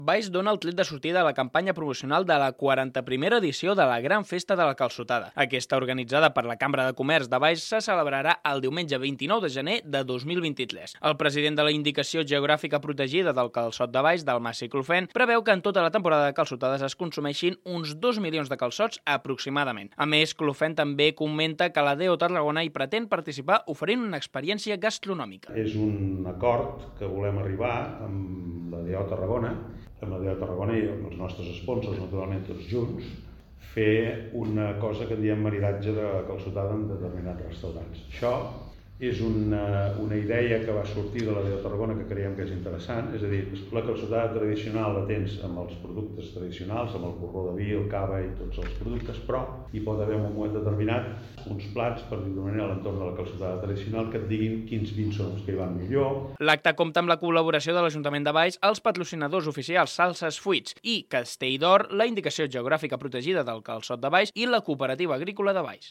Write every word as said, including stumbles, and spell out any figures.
Baix dona el tret de sortida a la campanya promocional de la quaranta primera edició de la Gran Festa de la Calçotada. Aquesta, organitzada per la Cambra de Comerç de Baix, se celebrarà el diumenge vint-i-nou de gener de dos mil vint-i-tres. El president de la Indicació Geogràfica Protegida del Calçot de Baix, del Mas i Clofent, preveu que en tota la temporada de calçotades es consumeixin uns dos milions de calçots aproximadament. A més, Clofent també comenta que la D E O Tarragona hi pretén participar oferint una experiència gastronòmica. És un acord que volem arribar amb la D E O Tarragona, amb la D E O Tarragona i amb els nostres sponsors, naturalment tots junts, fer una cosa que en diem maridatge de calçotada en determinats restaurants. Això és una, una idea que va sortir de la D E O Tarragona que creiem que és interessant, és a dir, la calçotada tradicional la tens amb els productes tradicionals, amb el porró de vi, el cava i tots els productes, però hi pot haver en un moment determinat uns plats, per dir-ho manera, a l'entorn de la calçotada tradicional que et diguin quins vins són els que hi van millor. L'acte compta amb la col·laboració de l'Ajuntament de Baix, els patrocinadors oficials Salses Fruits i Castell d'Or, la Indicació Geogràfica Protegida del Calçot de Baix i la Cooperativa Agrícola de Baix.